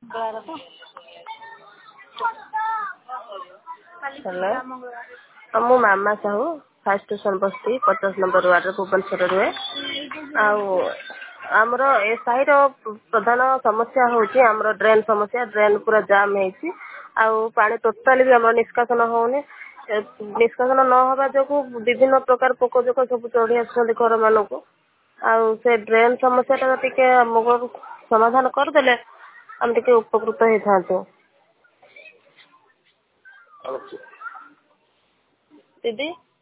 hello मु मामा Sahu fast station बस्ती 50 number ward Bhubaneswar रुहे आमर ए साही प्रधान समस्या होची आमर ड्रेन समस्या ड्रेन पूरा जाम है पानी टोटाली भी आम निष्कासन होनी निष्कासन न हवा जो विभिन्न प्रकार पोक जोक सब चढ़ी आसुँच घर मान को से ड्रेन समस्या टे आम समाधान करदे आम टे उपकृत होता दीदी